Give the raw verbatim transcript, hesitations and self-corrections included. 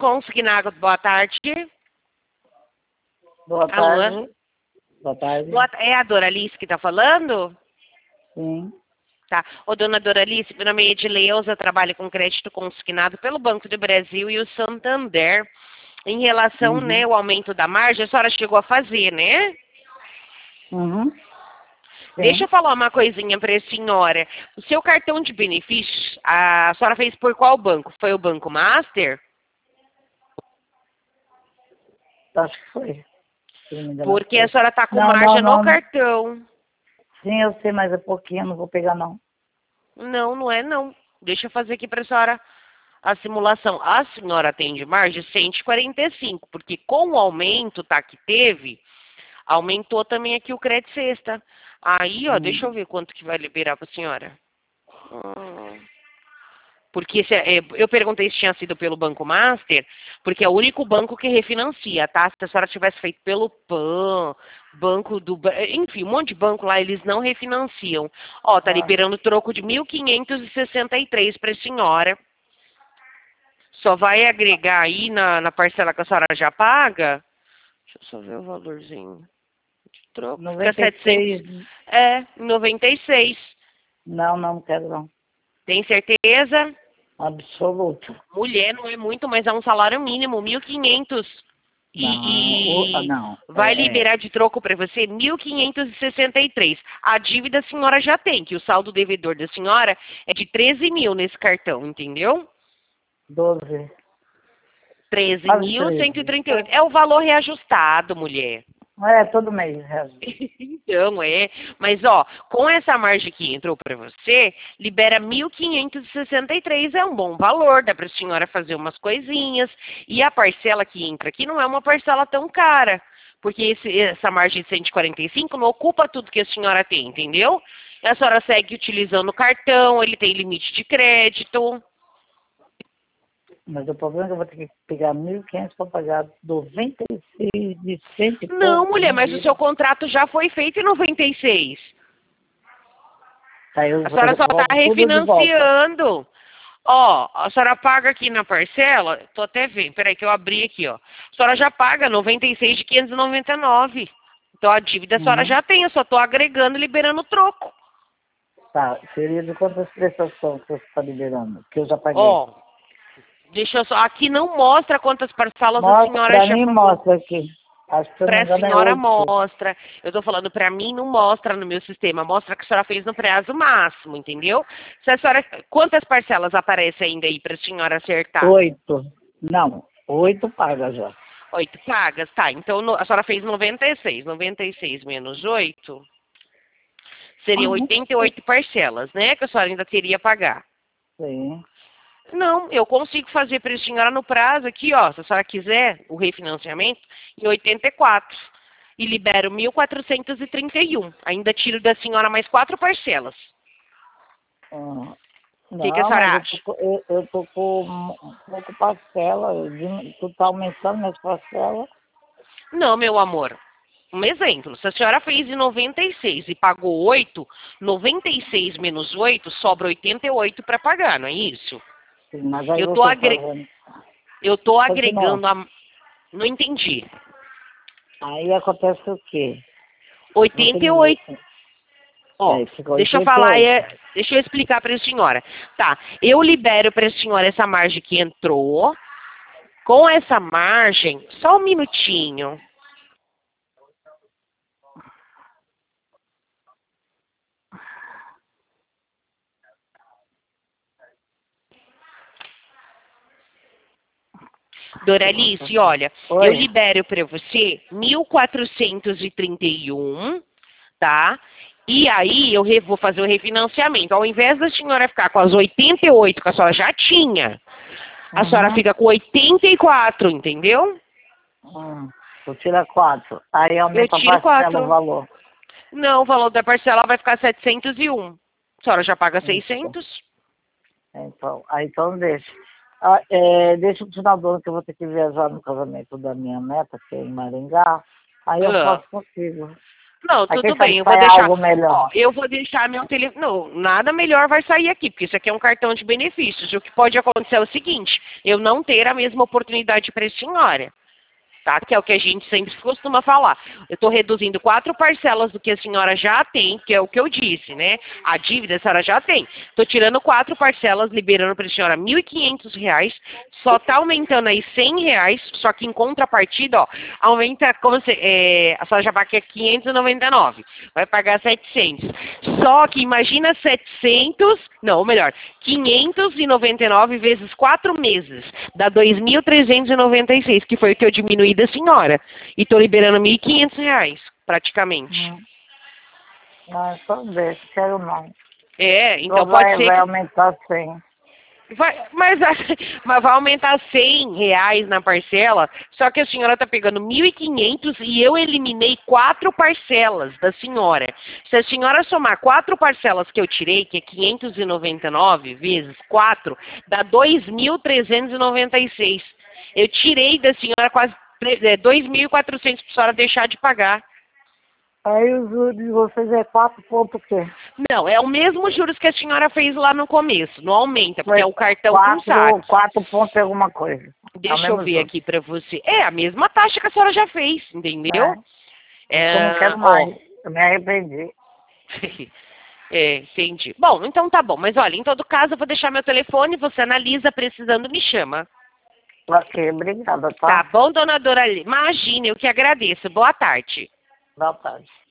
Consignado, boa tarde. Boa Alô? tarde. Boa tarde. Boa, é a Doralice que está falando? Sim. Tá. Ô, dona Doralice, meu nome é Edileuza, trabalho com crédito consignado pelo Banco do Brasil e o Santander. Em relação, Uhum. né, ao aumento da margem, a senhora chegou a fazer, né? Uhum. Sim. Deixa eu falar uma coisinha para a senhora. O seu cartão de benefícios, a senhora fez por qual banco? Foi o Banco Master? Acho que foi. Se não me engano, Porque a foi. senhora está com Não, não, margem no não. cartão. Sim, eu sei, mas é pouquinho, não vou pegar não. Não, não é não. Deixa eu fazer aqui para a senhora a simulação. A senhora tem de margem cento e quarenta e cinco, porque com o aumento, tá, que teve, aumentou também aqui o crédito sexta. Aí, ó, deixa Hum. eu ver quanto que vai liberar para a senhora. Hum. Porque se, é, eu perguntei se tinha sido pelo Banco Master, porque é o único banco que refinancia, tá? Se a senhora tivesse feito pelo PAN, banco do... Enfim, um monte de banco lá, eles não refinanciam. Ó, tá Ah, liberando troco de mil quinhentos e sessenta e três para a senhora. Só vai agregar aí na, na parcela que a senhora já paga. Deixa eu só ver o valorzinho de troco. Fica noventa e setecentos. seis. É, noventa e seis. Não, não, não quero não. Tem certeza? Absoluto. Mulher, não é muito, mas é um salário mínimo, mil e quinhentos. Não, o- ah, E, e não. vai É, é liberar de troco para você mil quinhentos e sessenta e três. A dívida a senhora já tem, que o saldo devedor da senhora é de treze mil nesse cartão, entendeu? doze. treze Quase mil cento e treze. trinta e oito. É o valor reajustado, mulher. É, todo mês, resto. Então, é. Mas, ó, com essa margem que entrou para você, libera mil quinhentos e sessenta e três. É um bom valor, dá para a senhora fazer umas coisinhas. E a parcela que entra aqui não é uma parcela tão cara, porque esse- essa margem de cento e quarenta e cinco não ocupa tudo que a senhora tem, entendeu? A senhora segue utilizando o cartão, ele tem limite de crédito. Mas o problema é que eu vou ter que pegar mil e quinhentos para pagar noventa e seis de cento e Não, pouco, mulher, não mas o vira. seu contrato já foi feito em noventa e seis. Aí eu A vou ter senhora que só está pagar tudo de volta. refinanciando. Ó, a senhora paga aqui na parcela, tô até vendo, peraí que eu abri aqui, ó. A senhora já paga noventa e seis de quinhentos e noventa e nove. Então a dívida a senhora Uhum. já tem, eu só tô agregando e liberando o troco. Tá, seria de quantas prestações que você está liberando? Que eu já paguei. Ó, deixa eu só, aqui não mostra quantas parcelas a Mostra, senhora pra já mim pagou. mostra aqui. Acho que se eu não me Pra engano é senhora oito. mostra. Eu tô falando pra mim, não mostra no meu sistema. Mostra que a senhora fez no prazo máximo, entendeu? Se a senhora, quantas parcelas aparecem ainda aí pra senhora acertar? Oito. Não, oito paga já. Oito pagas? Tá, então no- a senhora fez noventa e seis. noventa e seis menos oito seriam Ah, oitenta e oito parcelas, né? Que a senhora ainda teria a pagar. sim. Não, eu consigo fazer para a senhora no prazo aqui, ó, se a senhora quiser, o refinanciamento, em oitenta e quatro. E libero mil quatrocentos e trinta e um. Ainda tiro da senhora mais quatro parcelas. Ah, O que, que a não, senhora mas eu tô, acha? com- eu, eu tô com um pouco parcela. Eu dim- Tu tá aumentando minhas parcelas. Não, meu amor. Um exemplo, se a senhora fez em noventa e seis e pagou oito, noventa e seis menos oito sobra oitenta e oito para pagar, não é isso? Sim, mas aí Eu tô, você agre... fazendo. eu tô Continua. agregando a... Não entendi. Aí acontece o quê? Você oitenta e me. oito. Ó, É, fica deixa eu oitenta e falar, oito. é, deixa eu explicar para a senhora. Tá, eu libero para a senhora essa margem que entrou. Com essa margem, só um minutinho. Doralice, olha, eu Oi. libero para você mil quatrocentos e trinta e um, tá? E aí eu re- vou fazer o refinanciamento. Ao invés da senhora ficar com as oitenta e oito que a senhora já tinha, a senhora Uhum. fica com oitenta e quatro, entendeu? Hum. Tu tira quatro. Aí Eu aumenta a tiro parcela, o quatro. valor. Não, o valor da parcela vai ficar setecentos e um. A senhora já paga Então, seiscentos? então, aí então deixa. Ah, é, deixa o final do ano que eu vou ter que viajar no casamento da minha neta, que é em Maringá. Aí eu Ah, faço contigo. Não, Aí tudo quem bem, sabe eu vou sai deixar. algo melhor. Ó, eu vou deixar meu telefone. Não, nada melhor vai sair aqui, porque isso aqui é um cartão de benefícios. O que pode acontecer é o seguinte: eu não ter a mesma oportunidade para a senhora. Tá? Que é o que a gente sempre costuma falar. Eu estou reduzindo quatro parcelas do que a senhora já tem, que é o que eu disse, né? A dívida a senhora já tem. Estou tirando quatro parcelas, liberando para a senhora mil e quinhentos reais, só está aumentando aí cem reais, só que em contrapartida, ó, aumenta, como se, é, a senhora já paga quinhentos e noventa e nove, vai pagar setecentos. Só que imagina setecentos, não, ou melhor, quinhentos e noventa e nove vezes quatro meses, dá dois mil trezentos e noventa e seis, que foi o que eu diminuí da senhora. E estou liberando mil e quinhentos reais, praticamente. Hum. Não, só ver, quero não. É, então Só pode vai, ser vai que... aumentar cem. Vai, mas, mas vai aumentar cem reais na parcela, só que a senhora está pegando mil e quinhentos e eu eliminei quatro parcelas da senhora. Se a senhora somar quatro parcelas que eu tirei, que é quinhentos e noventa e nove vezes quatro, dá dois mil trezentos e noventa e seis. Eu tirei da senhora quase dois mil e quatrocentos para a senhora deixar de pagar. Aí os juros de vocês é quatro ponto o quê? Não, é o mesmo juros que a senhora fez lá no começo, não aumenta, porque Foi é o cartão com quatro, saque. quatro pontos e alguma coisa. É o Deixa eu mesmo ver juro. aqui pra você. É a mesma taxa que a senhora já fez, entendeu? É. Eu não É, quero ó. mais. Eu me arrependi. É, entendi. Bom, então tá bom. Mas olha, em todo caso, eu vou deixar meu telefone, você analisa, precisando, me chama. Ok, obrigada, Tá tá? bom, dona Dorali? Imagina, eu que agradeço. Boa tarde. Boa tarde.